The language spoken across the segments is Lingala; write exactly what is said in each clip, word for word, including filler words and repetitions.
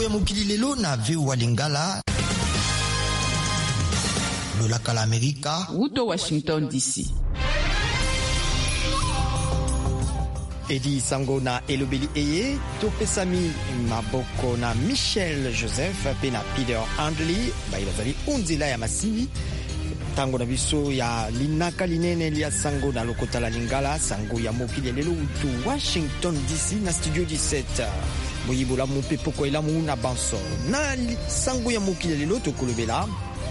ya mokili lelo na V O A Lingala. Lolaka la Amerika. Wuto Washington D C. Edi Sango na Elobeli Eye, Topesami Maboko na Michel Joseph, pe na Peter Handley, ba ibazali unzila ya masini. Tango na biso ya linaka linene lia sango na lokota la Lingala, sango ya mokili lelo utu Washington D C na studio dix-sept. Boyibola mupe poko elamu na banso. Na sango ya mokili lelo tokolobela.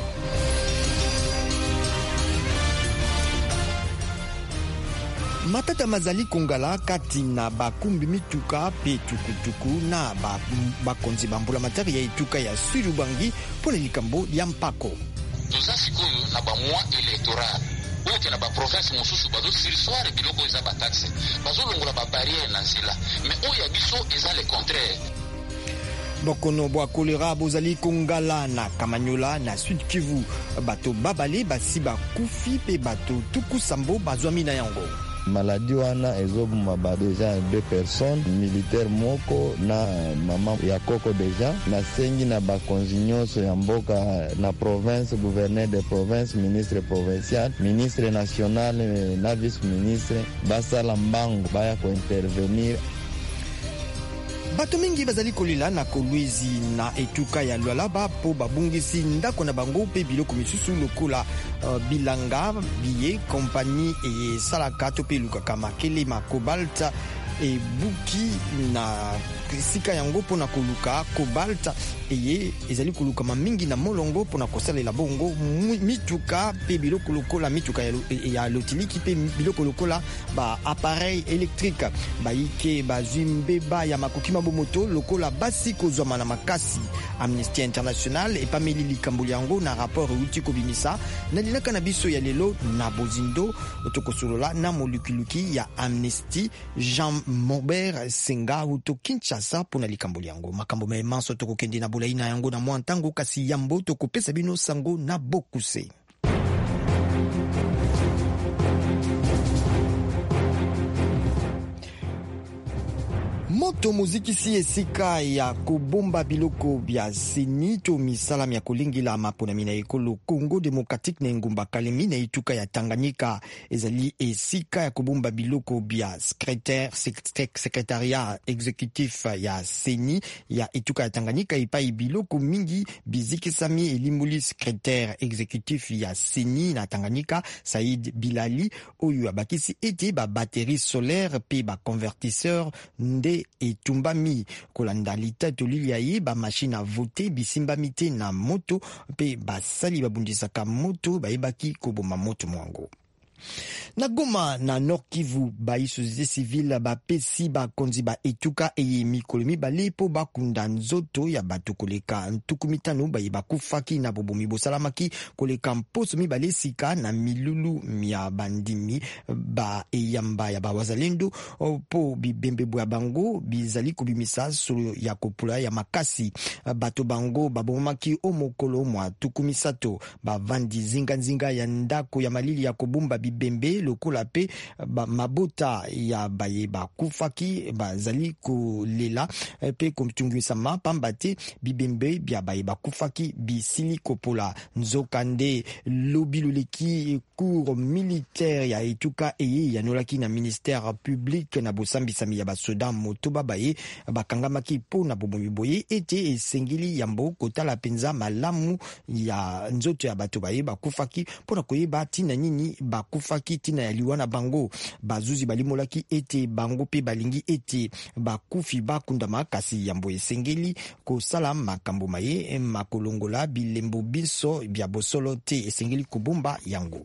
Matata mazali kongala kati na bakumbi mituka pe tukutuku na bakonzi bambula matari ya ituka ya Sulubangi pona likambo ya mpako. Toza sikoyo na ba mois électoral oyo na ba province mosusu bazo sursoir biloko eza ba taxe bazo longola ba barrière na nzela mais oyo ya biso eza le contraire. Bokono bwa kolera bozali kongala na Kamanyola na Sud Kivu bato babale basi bakufi pe bato tukusambo bazwami na yango. Maladi wana ezobuma ba deja deux personnes militaire moko na mama ya koko deja na sengi na bakonzi nyonso ya mboka na province, gouverneur de province, ministre provincial, ministre national na vice ministre basala mbango baya ko intervenir. Bato mingi bazali kolila na kolwezi na etuka ya Lualaba po babungisi ndako na bango pe biloko misusu lokola uh, bilanga biye kompani e salaka to pe lukaka makele makobalta e buki na sika yango pona koluka kobalta eye ezali koluka mamingi na molongo pona kosalela bongo mituka pe biloko lokola mituka ya, ya lotiliki pe biloko lokola ba appareil électrique ba ike ba zimbe ba ya makoki mabomoto lokola basi kozwama na makasi. Amnesty International e pameli likambo yango na rapport uti kobimisa na linaka na biso ya lelo na bozindo otokosolola na molukiluki ya Amnesty Jean Maubert Senga uto Kinshasa pona likambo yango makambo memanso tokokende na bolaina yango na mwantango kasi yambo tokopesa bino sango na bokuse. Moto muziki si esika ya kobomba biloko bya seni to misala ya kolingila mapona mina ekolo Congo Democratique na ngumba Kalemi na ituka ya Tanganyika ezali esika ya kobomba biloko bya secrétaire secrétariat exécutif ya seni ya ituka ya Tanganyika ipai biloko mingi bizikisami elimbuli secrétaire exécutif ya seni na Tanganyika Saïd Bilali oyo abakisi ete ba batterie solaire pe ba convertisseur nde etumbami kolanda litato lilia ye ba machine a voter bisimbami te na moto pe basali babundisaka moto bayebaki koboma moto mwango. Na Goma na Nord Kivu ba société civile ba pesi ba konzi ba etuka eye mikolo mibale po bakunda nzoto ya bato koleka ntuku mitano ba bakufaki na bobomi bosalamaki koleka mposo mibale sika na milulu mia bandimi ba eyamba ya ba wazalendo po bibembe bwa bango bizali kubimisa solo ya kopula ya makasi bato bango babomaki omokolo mwa tuku misato ba vandi zinga nzinga ya ndako ya malili ya kobumba bembe lokola pe ba mabota ya baye bakufaki bazali kolela pe komtungwisa mapamba te bibembe bya baye bakufaki bisili kopola nzokande lobiloleki cour militaire ya etuka eye yanolaki na ministère public na bosambisami ya basoda motoba baye bakangamaki po na bobomi boye ete esengili yambo kotala penza malamu ya nzoto ya bato baye bakufaki pona koyeba tina nini bakufaki tina ya liwana bango bazuzi balimolaki ete bango pe balingi ete bakufi bakundama kasi yambo esengeli kosala makambo maye makolongola bilembo biso bya bosolo te esengeli kobomba yango.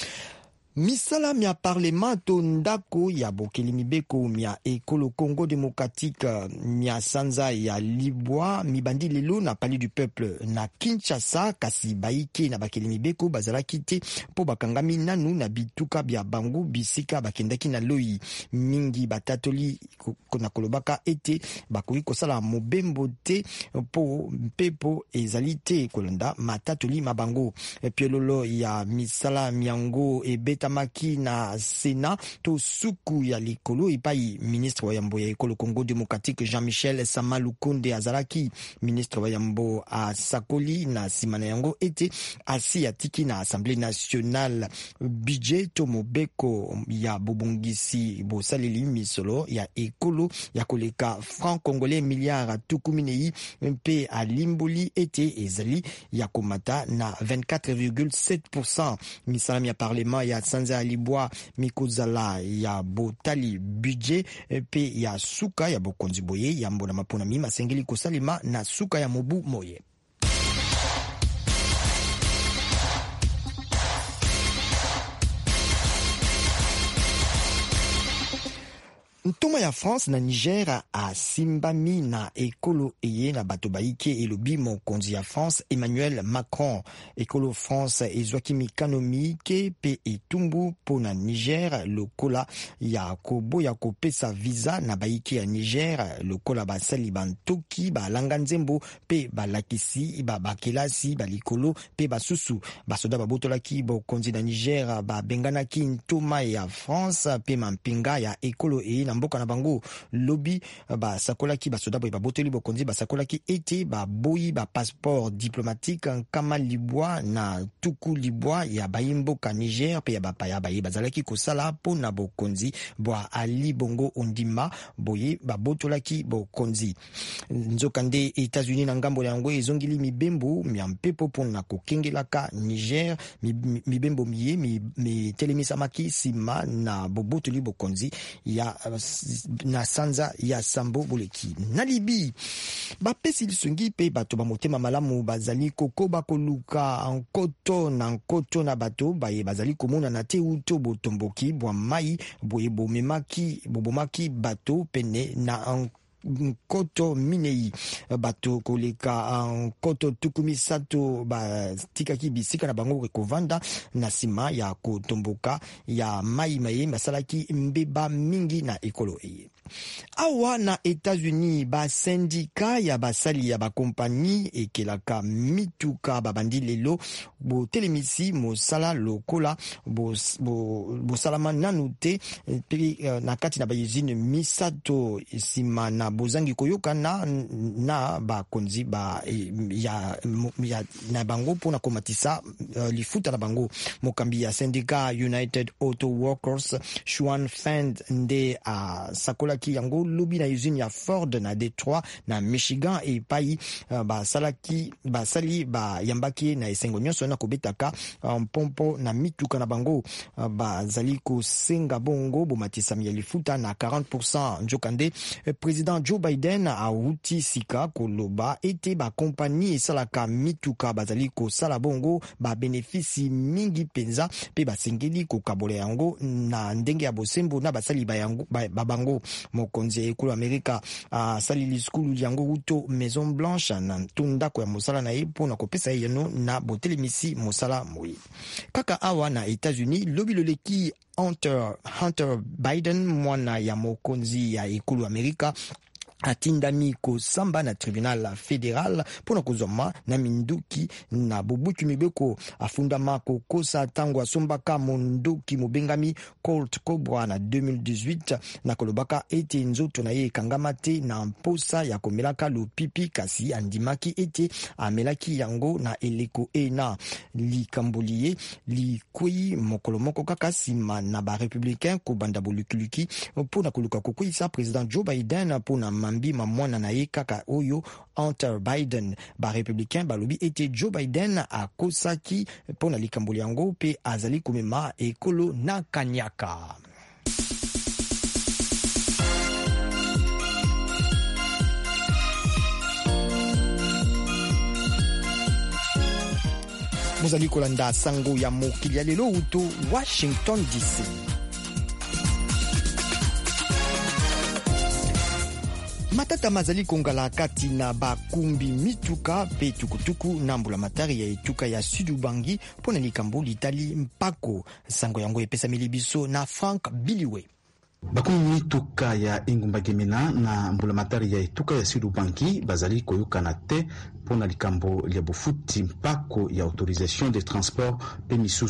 Misala mia parlemento ndako ya bokeli mibeko mia ekolo Congo Démocratique mia sanza ya libwa mibandi lelo na Palais du Peuple na Kinshasa kasi baike na bakeli mibeko bazalaki te po bakangami nanu na bituka bya bango bisika bakendaki na loi mingi batatoli na kolobaka ete bakoki kosala mobembo te po mpepo ezali te kolonda matatoli mabango epiololo ya misala miango ebeta epesamaki na Sénat to suku ya likolo epai ministre wa yambo ya ekolo Congo Démocratique Jean-Michel Sama Lukonde azalaki ministre wa yambo a sakoli na simana yango ete asi atiki na Assemblée nationale budget to mobeko ya bobongisi bosaleli misolo ya ekolo ya koleka franc congolais milliard tukuminei mpe alimboli ete ezali ya komata na vingt-quatre virgule sept pour cent. Misalami ya parlement ya Sanza Alibwa mikozala ya botali budget pe ya suka ya bokonzi boye ya mbona mapona mima sengeli kosalima na suka ya mobu moye. Ntoma ya France na Niger a simbami na ekolo eye na bato baike elobi mokonzi ya France Emmanuel Macron. Ekolo France ezwaki mikano mike pe etumbu po na Niger lokola ya kobo ya kopesa visa na baike ya Niger lokola basali bantoki balanga nzembo pe balakisi ba bakelasi balikolo pe basusu basoda babotolaki bokonzi na Niger babenganaki ntoma ya France pe mampinga ya ekolo eye na mboka na bango lobby ba sakolaki basoda boy baboteli bokonzi basakolaki ete ba boyi ba passeport diplomatique kama libwa na tuku libwa ya bayimboka Niger pe ya bapaya baye bazalaki kosala po na bokonzi bwa Ali Bongo Ondimba boye babotolaki bokonzi nzokande États-Unis na ngambo yango ezongili mibembo mya mpepo po na kokengelaka Niger mibembo miye mi, mi telemisamaki sima na bobotoli bokonzi ya na sanza ya Sambo Boleki. Na Libi bapesi lisungi pe bato bamotema malamu bazali kokoba koluka nkoto na nkoto na bato baye bazali komona na te uto botomboki bwa mai boye bomemaki bobomaki bato pene na nkoto minei bato koleka nkoto tukumi sato ba tikaki bisika na bango kovanda na sima ya kotomboka ya mai mai masalaki mbeba mingi na ekolo eye. Awa na États-Unis ba sindika ya basali ya ba kompani ekelaka mituka babandi lelo bo telemisi mosala lokola bo bo, bo salama nanute pe na kati na ba usine misato sima na bozangi koyoka na na ba konzi ba ya, ya na bango pona komatisa uh, lifuta na bango mokambi ya sindika United Auto Workers Shuan Fend nde a uh, sakola ki yango lobi na usine ya Ford na Detroit na Michigan e pai uh, ba salaki ba sali ba yambaki na esengo nyonso na kobetaka um, pompo na mituka na bango uh, ba zali ko senga bongo bomatisa ya lifuta na quarante pour cent. Njokande eh, président Joe Biden a uti sika koloba ete ba kompani esalaka mituka bazali ko sala bongo ba benefisi mingi penza pe basengeli ko kabola yango na ndenge ya bosembo na basali ba yango ba, ba bango mokonzi ekolo Amerika a salili skulu yango uto Maison Blanche na tunda kwa mosala na ipo na kopesa yeno na botelemisi mosala moi kaka awa na États-Unis lobi loleki Hunter, Hunter Biden mwana ya mokonzi ya ekolo Amerika atindami kosamba na tribunal fédéral pona kozoma na minduki na bobuki mibeko afundama kokosa tango asombaka mondoki mobengami Colt Cobra na deux mille dix-huit na kolobaka ete nzoto na ye kangama te na mposa ya komelaka lopipi kasi andimaki ete amelaki yango na eleko ena likambolie likwei mokolo moko kaka sima na ba républicain ko banda bolukuluki pona koluka kokoisa président Joe Biden pona mambi mamwana na ye kaka oyo Hunter Biden ba républicain balobi ete Joe Biden akosaki pona likamboli yango pe azali komema ekolo na kanyaka. Mozali kolanda sango ya mokili ya lelo uto Washington D C. Matata mazali kongala kati na bakumbi mituka pe tukutuku na mbula matari ya etuka ya Sud-Ubangi pona likambo litali mpako sango yango epesa milibiso na Frank Biliwe. Bakumbi mituka ya Ingumba Gemena na mbula matari ya etuka ya Sud-Ubangi bazali koyoka na te pona likambo ya bofuti mpako ya autorisation de transport pe misusu.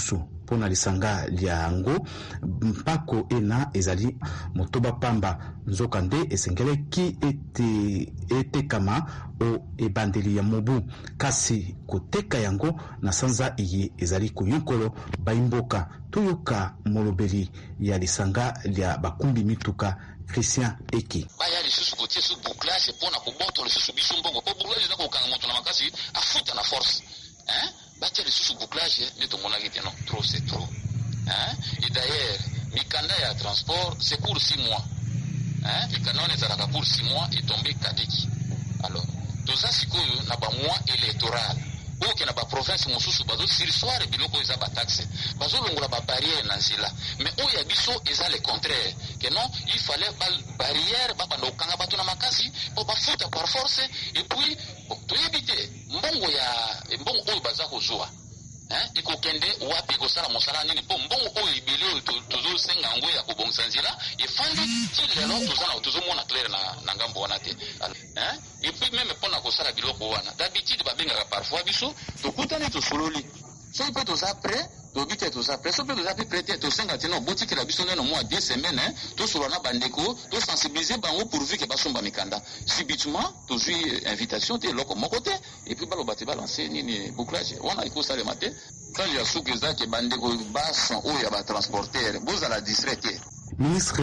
pona lisanga lia yango mpako ena ezali motoba pamba nzoka nde esengeleki ete etekama o ebandeli ya mobu kasi koteka yango na sanza iye ezali kuyukolo baimboka toyoka molobeli ya lisanga lia bakumbi mituka Christian Eki. Baya lisusu kotie su bouclage pona koboto lisusu biso mbongo po bouclage na kokanga moto na makasi afuta na force hein batia lisusu bouclage ne to mona gite non trop c'est trop hein et d'ailleurs mikanda ya transport c'est pour six mois hein mikanda on ezalaka pour six mois et tombé kadiki alors toza sikoyo na ba mois électoral oke na ba province mosusu bazo sirisoire biloko eza ba taxe bazo longola ba barrière na nzela mais oya biso eza le contraire que non il fallait ba barrière ba bando kanga bato na makasi po ba futa par force et puis bon to éviter mbongo ya mbongo oyo baza kozwa hein iko kende wapi ko sala mosala nini po mbongo oyo ibele tozo senga ngo ya kobongisa nzela e fandi ti lelo tozana tozo mona clair na na ngambo wana te hein et puis même pona ko sala biloko wana d'habitude ba benga parfois biso to kutana to sololi so peut to après to bite to après so peut to après prêter to senga tino boutique la biso neno mois deux semaines hein to solona bandeko to sensibiliser bango pourvu que basomba mikanda subitement to jui invitation te loko mokote et puis balo bate balancer nini bouclage on a iko ça le matin quand il y a sous que ça que bandeko basan o ya ba transporteur boza la distraite. Ministre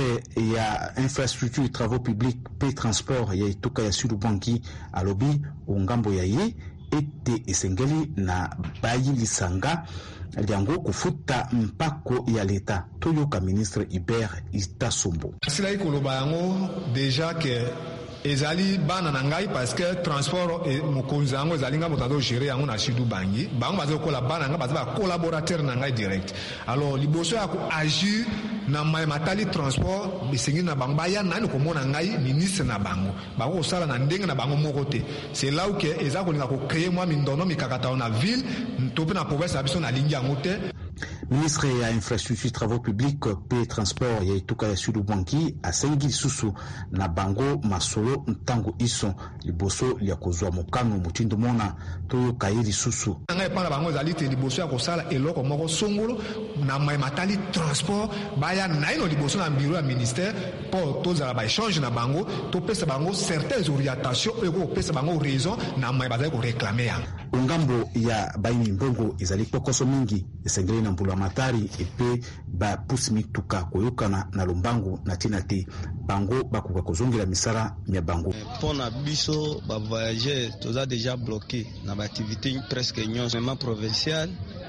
ya infrastructure travaux publics pe transport ya itoka ya Sud Banki alobi ongambo ya ye ete esengeli na bayi lisanga liango kufuta mpako ya leta toyoka ministre Hubert Itasombo. Sila ikoloba yango déjà que ezali bana na ngai parce que transport et mokonzi yango ezali nga moto azo gérer yango na Sud Bangi bango bazo kola bana nga bazo ba collaborateur na ngai direct alors liboso ya ko agir na mai matali transport bisengi na bango baya nani ko mona ngai ministre na bango bango sala na ndenge na bango moko te c'est là où que ezako linga ko créer moi mindono mikakata na ville tope na province abiso na lingi yango te. Ministre ya infrastructure travaux publics pe transport ya ituka ya Sud Banki asengi susu na bango masolo ntango iso liboso ya kozwa mokano mutindo mona to kayeli susu ngai pana bango zali te liboso ya kosala eloko moko songolo na mai matali transport baya naino liboso na bureau ya ministère pour tozala ba échange na bango to pesa bango certaines orientations et ko pesa bango raison na mai bazali ko réclamer ya ngambo ya baini mbongo ezali kokoso mingi esengeli na mbula matari epe ba pusimi tuka koyokana na lombango na tinate bango bakuka kozongela misara mya bango pona biso ba voyageurs toza déjà bloqué na ba activité presque nyonso même provincial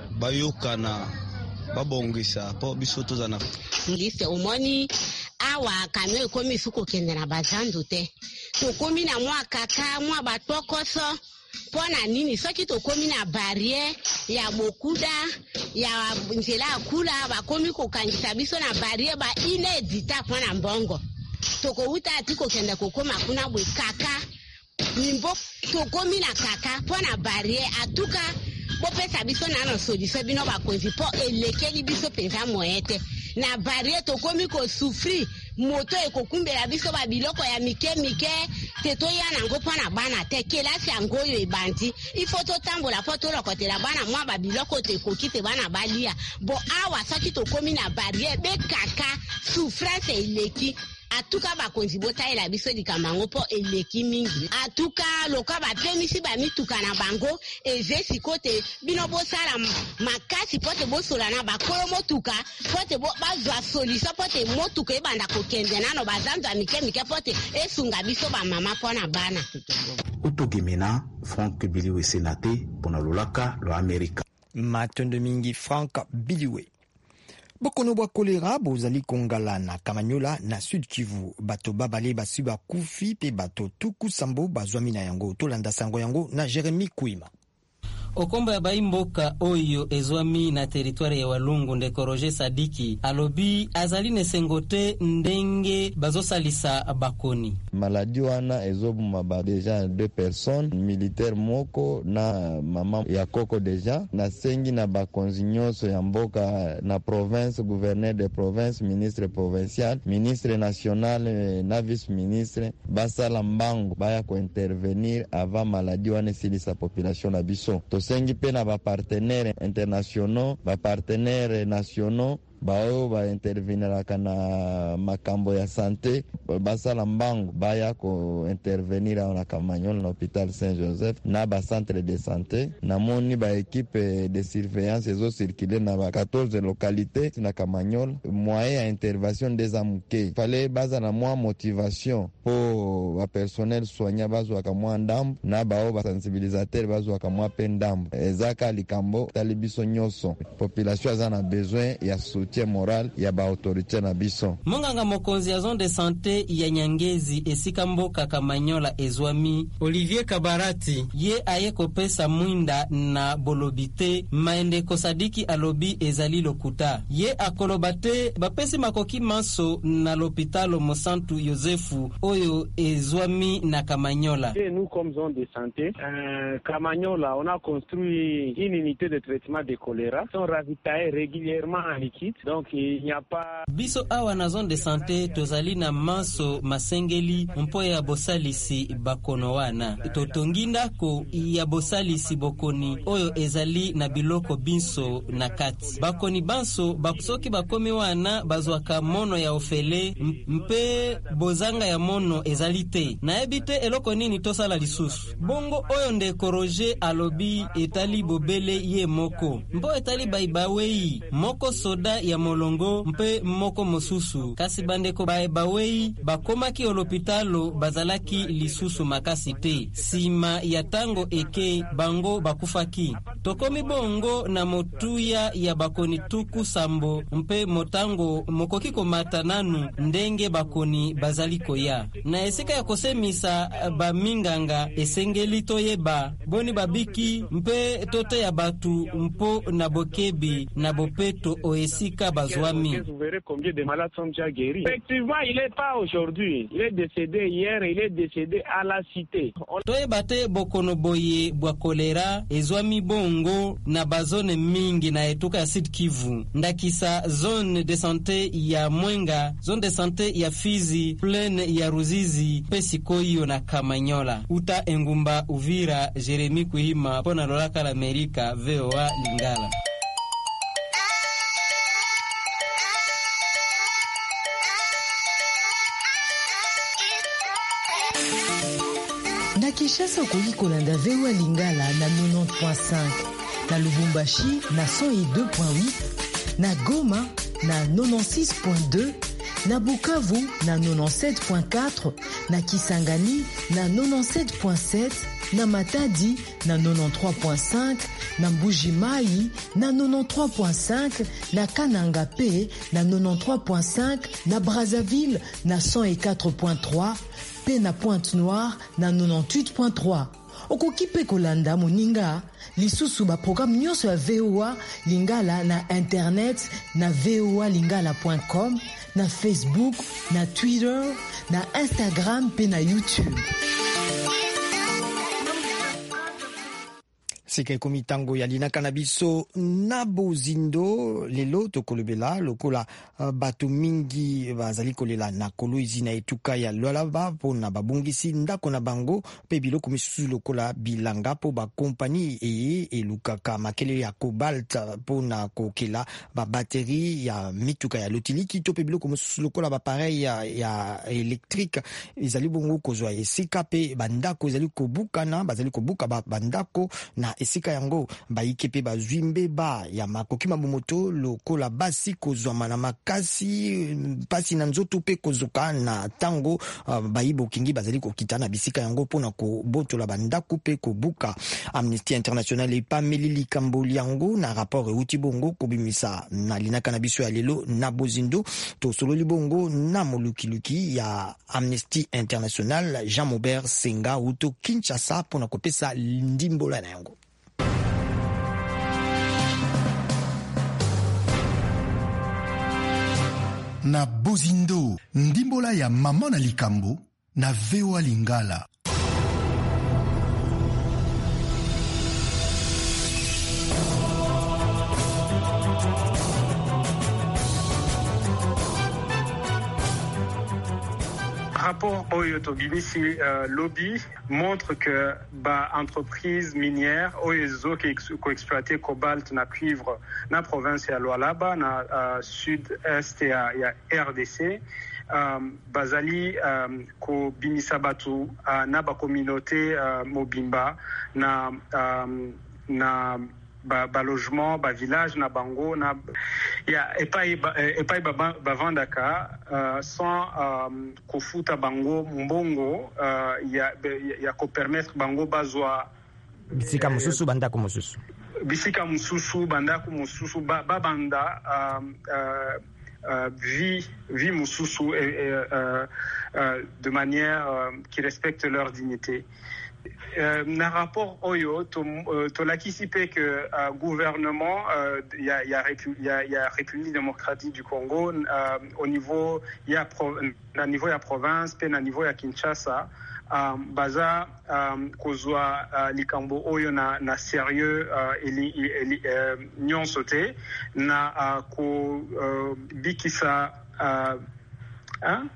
bayokana babongisa po biso toza na ngise umoni awa kamwe komi suko kende na bazandu te to komi na mwa kaka mwa batokoso pona nini soki tokomi na barrière ya bokuda ya nzela kula bakomi kokangisa biso na barrière ba inedita pona mbongo tokouta ati kokenda kokoma kuna bwe kaka nimbo tokomi na kaka pona barrière atuka bopesa biso nano solution bino bakonzi po elekeli biso penza moyete na barrière tokomi ko souffrir moto ekokumbela biso ba biloko ya mike mike teto ya nango pana bana te kelasi yango yo ebandi ifo to tambola po to lokotela bana mwa ba biloko te kokite bana balia bo awa saki tokomi na barrière be kaka souffrance eleki atuka bakonzi botaela biso dikamango po eleki mingi atuka loka bapemisi bamituka na bango ezesi kote bino bosala makasi pote bosola na bakolo motuka pote bazwa solution pote motuka ebanda kokende nano bazandu ya mike mike pote esunga biso bamama pona bana utogemena Frank Biliwe senate pona lolaka lo Amerika matondo mingi Frank Biliwe. Bokono bwa kolera bozali kongala na Kamanyola na Sud Kivu bato babale basi bakufi pe bato tuku sambo bazwami na yango tolanda sango yango na Jeremy Kuima. Okomba ya baimboka oyo ezwami na teritwari ya Walungu ndeko Roger Sadiki alobi azaline sengote ndenge bazosalisa bakoni. Maladi wana ezobuma ba deja deux personnes militaire moko na mama ya koko deja na sengi na bakonzi nyonso ya mboka na province gouverneur de province ministre provincial ministre national na vice ministre basala mbango baya ko intervenir avant maladi wana silisa population na biso to tosengi mpe na bapartenere internationaux bapartenere nationaux bao bainterveniraka na makambo ya sante basala mbango baya kointervenir awa na Kamanyola na hôpital Saint-Joseph na bacentre de santé. Namoni baekipe de surveillance ezocircule na ba quatorze localité na Kamanyola. Moyen ya intervention ndeza muke fale baza na mwa motivation po bapersonnel soignant bazwaka mwa ndambo na bao basensibilisateur bazwaka mwa pe ndambo ezaka likambo tali biso nyonso population aza na besoin ya soutien moral ya ba autorité na biso. Monganga mokonzi ya zone de santé ya Nyangezi esika mboka Kamanyola ezwami Olivier Kabarati ye aye kopesa mwinda na bolobite maende kosadiki alobi ezali lokuta ye akolobate bapesi makoki manso na l'hôpital Mosantu Yosefu oyo ezwami na Kamanyola. Et nous comme zone de santé euh, Kamanyola on a construit une unité de traitement de choléra sont ravitaillés régulièrement en liquide. Donc il n'y a pas biso awa na zone de santé tozali na manso masengeli mpo ya bosalisi bakono wana totongi ndako ya bosalisi bokoni oyo ezali na biloko binso na kati bakoni banso basoki bakomi wana bazwaka mono ya ofele mpe bozanga ya mono ezali te na ebite eloko nini tosala lisusu bongo oyo ndeko Roger alobi etali bobele ye moko mpo etali baibawei moko soda ya molongo mpe moko mosusu kasi bandeko baibawei bakomaki olopitalo bazalaki lisusu makasi te sima ya tango eke bango bakufaki tokomi bongo na motuya ya bakoni tuku sambo mpe motango mokoki komata nanu ndenge bakoni bazali koya na esika ya kosemisa baminganga esengeli toyeba boni babiki mpe tote ya batu mpo na bokebi na bopeto o esika bazwami. Vous verrez combien de malades sont déjà guéris. Effectivement, il n'est pas aujourd'hui. Il est décédé hier, il est décédé à la cité. Toyebate bokono boye bwa kolera ezwami bongo na bazone mingi na etuka ya Sud Kivu. Ndakisa zone de santé ya Mwenga, zone de santé ya Fizi, plaine ya Ruzizi, Pesikoyo na Kamanyola. Uta Engumba Uvira, Jeremy Kuhima, pona lolaka la Amerika, V O A Lingala. Na Kinshasa okoki kolanda V O A Lingala na quatre-vingt-dix point cinq, na Lubumbashi na cent deux point huit, na Goma na quatre-vingt-six point deux, na Bukavu na quatre-vingt-dix-sept point quatre, na Kisangani na quatre-vingt-dix-sept point sept, na Matadi na quatre-vingt-treize point cinq, na Mbuji-Mayi na quatre-vingt-treize point cinq, na Kananga P na quatre-vingt-treize point cinq, na Brazzaville na cent quatre point trois, pe na Pointe-Noire na quatre-vingt-dix-huit point trois. Okoki pe kolanda moninga lisusu ba programme nyonso ya V O A Lingala na internet na v o a lingala point com, na Facebook, na Twitter, na Instagram pe na YouTube. Sike komitango ya linaka na biso na bozindo lelo tokolobela lokola uh, batu mingi bazali kolela na kolo izina etuka ya lolaba pona babungisi ndako na bango pe biloko misusu lokola bilanga po ba kompani eye elukaka makele ya cobalt pona kokela ba batterie ya mituka ya lotiliki to pe biloko misusu lokola ba pareil ya, ya électrique ezali bongo kozwa esika pe bandako ezali kobukana bazali kobuka ba bandako na esika yango baike pe bazwimbe ba ya makoki mabomoto lokola basi kozwama na makasi pasi na nzoto pe kozuka na tango uh, bayibo kingi bazali kokita na bisika yango pona kobotola bandako pe kobuka. Amnesty International epameli likambo yango na rapport euti bongo kobimisa na linaka na biso ya lelo na bozindo to sololi bongo na molukiluki ya Amnesty International Jean Maubert Senga uto Kinshasa pona kopesa ndimbola na yango. Na bozindo ndimbola ya mama na likambo na V O A Lingala. rapport oyo tobimisi uh, lobby montre que ba entreprise minière oyo zo ko exploiter cobalt na cuivre na province ya Lualaba na uh, sud-est ya, ya R D C um, bazali um, ko bimisa batu uh, na ba communauté uh, mobimba na um, na ba, ba logement ba village na bango na ya epai ba, epai ba, ba vandaka uh, sans um, kofuta bango mbongo uh, ya ya ko permettre bango bazwa bisika mususu bandako mususu bisika mususu bandako mususu ba, ba banda um, uh, uh, vie vie mususu et, et, uh, uh, de manière uh, qui respecte leur dignité. Euh, na rapport oyo to uh, to lakisipe que uh, gouvernement il uh, y a il y a il y a, y a République démocratique du Congo uh, au niveau il y a pro, na niveau ya province pe na niveau ya Kinshasa um, baza um, kozwa uh, likambo oyo na na sérieux uh, eli, eli uh, nyonso te na uh, ko uh, bikisa uh, hein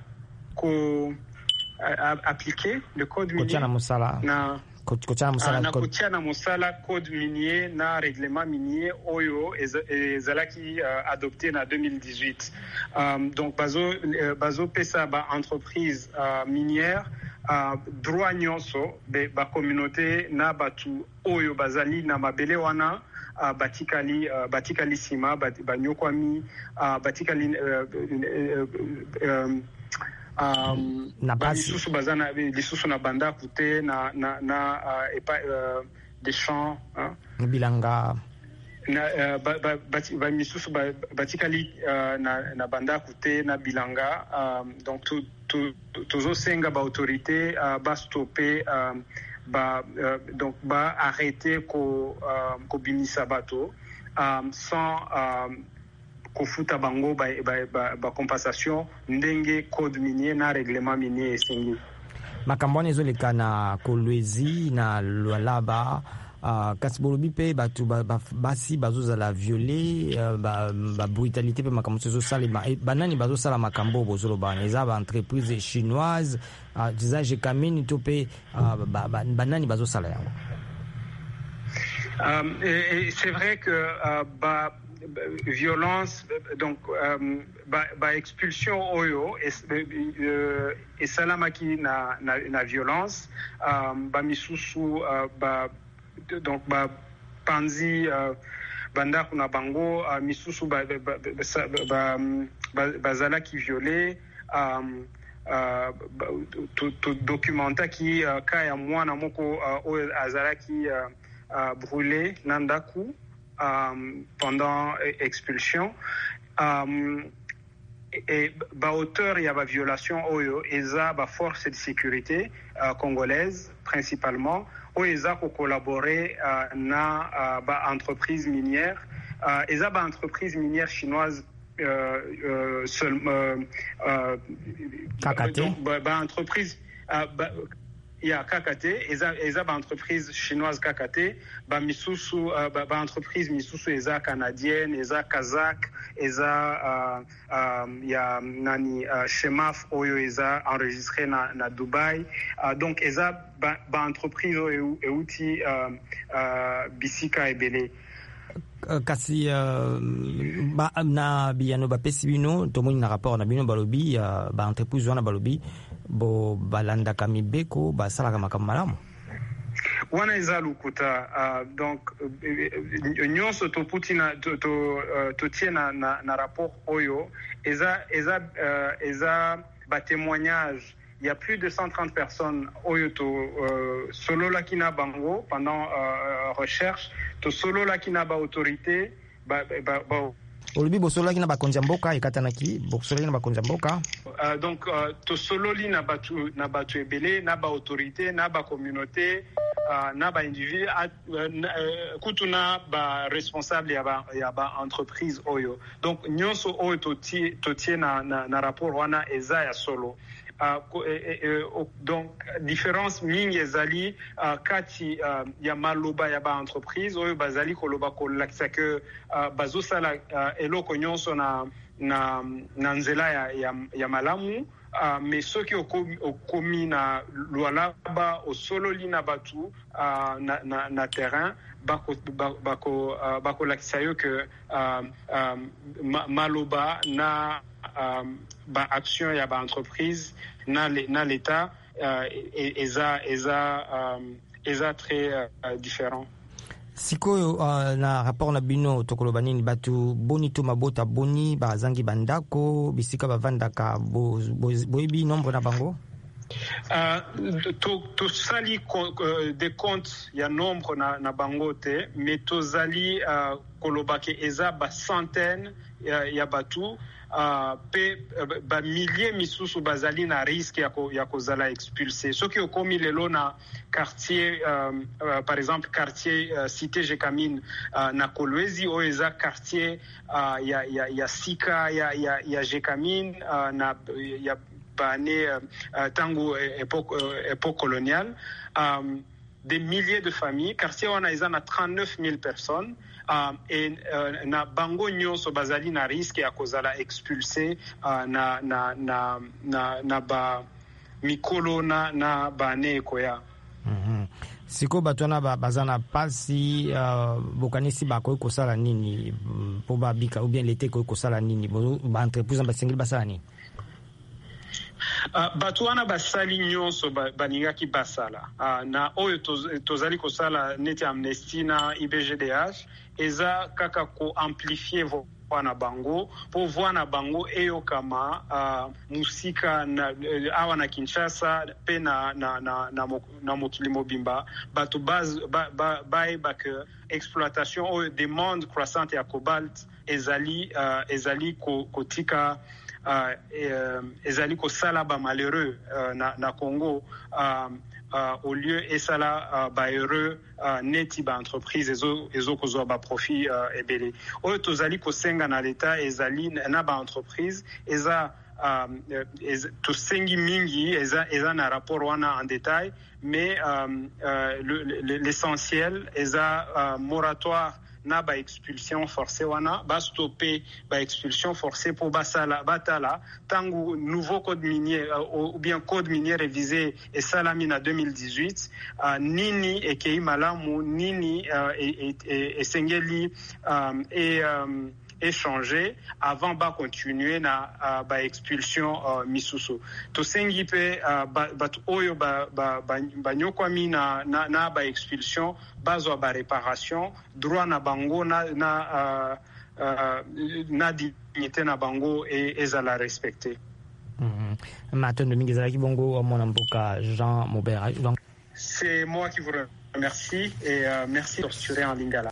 ko appliquer le code minier na kotiana musala na kotiana musala code minier na règlement minier oyo ezalaki uh, adopté na deux mille dix-huit um, donc bazo uh, bazo pesa ba entreprise uh, minière uh, droit nyonso be ba communauté na batu oyo bazali na mabele wana uh, batikali uh, batikali sima banyokwami uh, batikali uh, uh, uh, um, Um, na basi lisusu bazana lisusu na banda kute na na na uh, epa uh, des champs hein? Bilanga na uh, ba ba ba misusu ba batikali uh, na na banda kute na bilanga um, donc tout tout tozo senga ba autorité uh, ba stopper um, ba uh, donc ba arrêter ko uh, ko binisa bato um, sans um, kofuta bango ba, ba, ba, ba compensation ndenge code minier na règlement minier esengi makambo wana ezoleka na Kolwezi na Lualaba uh, kasi bolobi mpe bato ba, ba, basi bazozala violé uh, ba, ba brutalité mpe makambo ezosalema banani bazosala makambo bozoloba eza ba entreprise chinoise uh, eza jekamini to mpe uh, ba, ba, banani bazosala yango um, et, et c'est vrai que uh, ba violence donc um, ba, ba expulsion oyo et euh, et salamaki na na, na violence um, ba misusu uh, ba donc ba panzi uh, banda kuna bango uh, misusu ba ba, ba, ba, ba, ba zala ki violé um, uh, to, to documenta ki uh, kaya mwana moko uh, oyo azala ki uh, uh, brûlé nandaku Um, pendant expulsion um, et ba hauteur il y a ba violation oyo eza ba force de sécurité uh, congolaise principalement oyo eza ko collaborer uh, na uh, ba entreprise minière uh, eza ba entreprise minière chinoise euh, euh, seul euh, euh, donc, ba, ba entreprise uh, ba, il y a K K T, eza eza ba entreprise chinoise K K T, ba misusu uh, ba, ba entreprise misusu eza canadienne, eza kazakh, eza uh, um, ya nani uh, Shemaf oyo eza enregistré na na Dubai. Uh, donc eza ba, ba entreprise oyo euti uh, uh, bisika ebele. Kasi uh, ba na biyano ba pesi bino tomoni na rapport na bino balobi uh, ba entreprise wana balobi bo balanda kamibeko basalaka makambo malamu wana eza lukuta uh, donc uh, nyonso toputi na to, to, uh, totie na, na, na rapport oyo eza eza uh, eza ba témoignage. Il y a plus de cent trente personnes oyo to uh, solo la kina bango pendant uh, recherche to solo la kina ba autorité ba ba, ba olobi bosolo kina bakonza mboka ekatanaki bosolo kina bakonza mboka uh, donc uh, to solo li na batu na batu ebele na ba autorité na ba communauté uh, na ba individu uh, uh, kutuna ba responsable ya ba ya ba entreprise oyo donc nyonso oyo to tie to tie na, na na rapport wana eza ya solo Uh, uh, uh, donc différence mingi ezali uh, kati uh, ya maloba ya ba entreprise oyo bazali koloba kolakisa ke uh, bazosala uh, eloko nyonso na na na nzela ya, ya, ya malamu uh, mais soki okomi, okomi na lualaba osololi na batu uh, na, na, na terrain bako bako uh, bako lakisa yo ke uh, um, ma, maloba na um, ba action ya ba entreprise na le, na l'état uh, eza eza um, eza très uh, différent. Sikoyo uh, na rapport na bino tokoloba nini batu boni to mabota boni bazangi bandako bisika bavandaka boyebi bo, nombre na bango? Uh, to, to sali uh, des comptes ya nombre na, na bango te, mais to zali uh, koloba ke eza ba centaine ya, ya batu uh, pe uh, ba milliers misusu bazali na risque ya, ko, ya kozala expulsé. Soki okomi lelo na quartier uh, uh, par exemple quartier uh, cité Jekamine uh, na Kolwezi o eza quartier uh, ya, ya, ya Sika ya, ya, ya Jekamine uh, na ya année euh, tango époque euh, époque coloniale um, des milliers de familles quartier wana eza na trente-neuf mille personnes um, et uh, na bango nyonso bazali na risque ya kozala expulsé uh, na na na na na ba mikolo na na bane ekoya. Mhm. Siko bato wana bazana pasi uh, bokanisi bakoki kosala nini po babika ou bien l'été koki kosala nini ba entreprise basengeli basala nini? Uh, bato wana basali nyonso baningaki basala uh, na oyo tozali kosala neti Amnesty na I B G D H eza kaka ko amplifier wana bango po wana bango eyo kama uh, musika na uh, awa na Kinshasa pe na na na na, na mokili mobimba bato baz ba ba ba, ba que exploitation oyo demande croissante ya cobalt ezali uh, ezali ko kotika Uh, euh, ezali ko sala ba malheureux uh, na, na Congo uh, uh, au lieu esala uh, ba heureux uh, neti ba entreprise ezo ezo kozwa ba profit uh, ebele oyo tozali ko senga na l'état ezali na ba entreprise eza um, ez, to sengi mingi eza eza na rapport wana en détail mais um, uh, le, le, l'essentiel eza uh, moratoire na ba expulsion forcée wana ba stopper ba expulsion forcée pour basala batala tangu nouveau code minier uh, ou bien code minier révisé et salami en deux mille dix-huit uh, nini ekei malamu nini uh, et, et, et sengeli um, et um, échanger avant ba continuer na uh, ba expulsion uh, misusu to sengi pe uh, ba, ba oyo ba ba ba nyokwami na na, na ba expulsion bazo ba réparation droit na bango na na uh, uh, na dignité na bango et ezala respecter. Mhm. Matondo mingi zalaki bongo mwana mboka Jean Maubert. C'est moi qui vous remercie et uh, merci de torturer en lingala.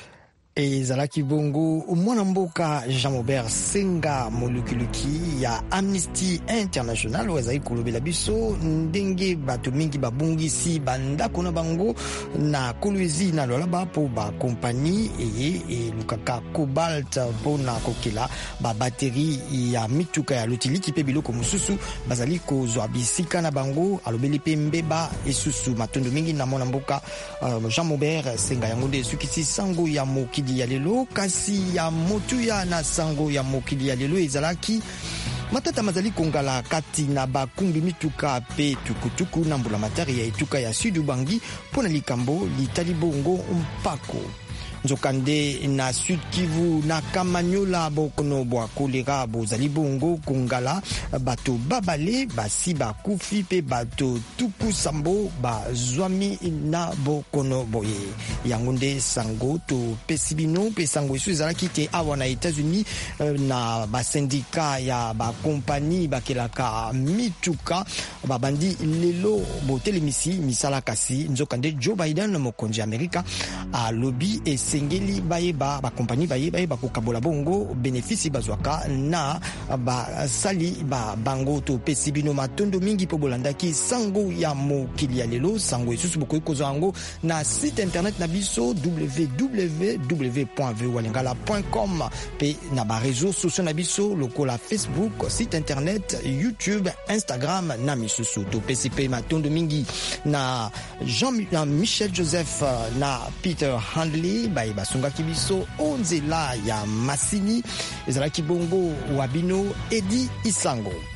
Ezalaki bongo mwana mboka Jean Maubert Senga molukuluki ya Amnesty International wazali kolobela biso ndenge bato mingi babungisi bandako na bango na Kolwezi na Lualaba po ba compagnie eye e lukaka cobalt po na kokela ba batterie ya mituka ya lotiliki pe biloko mususu bazali kozwa bisika na bango alobeli pe mbeba esusu matondo mingi na mwana mboka uh, Jean Maubert Senga yango nde sukisi sango ya moki ya lelo kasi ya motuya na sango ya mokili ya lelo ezalaki matata mazali kongala kati na bakumbi mituka pe tukutuku na mbula matari ya etuka ya Sud Ubangi pona likambo litali bongo mpako nzokande na Sud Kivu na Kamanyola bokono bwa kolera bozali bongo kongala bato babale basi bakufi pe bato tuku sambo bazwami na bokono boye yango nde sango to pesibino pe sango isu ezalaki te awa na États-Unis na basindika ya bakompani bakelaka mituka babandi lelo botelemisi misala kasi nzokande Joe Biden mokonzi Amerika a lobby ese esengeli bayeba bakompani bayeba yeba kokabola bongo bénéfice bazwaka na basali ba bango topesi bino matondo mingi po bolandaki sango ya mokili ya lelo. Sango esusu bokoki kozwa yango na site internet na biso w w w point voa lingala point com pe na bareseau sociaux na biso lokola Facebook, site internet, YouTube, Instagram na misusu. Topesi pe matondo mingi na Jean-Michel Joseph na Peter Handley baye basungaki biso onzela ya masini ezalaki bongo wabino Edi Isango.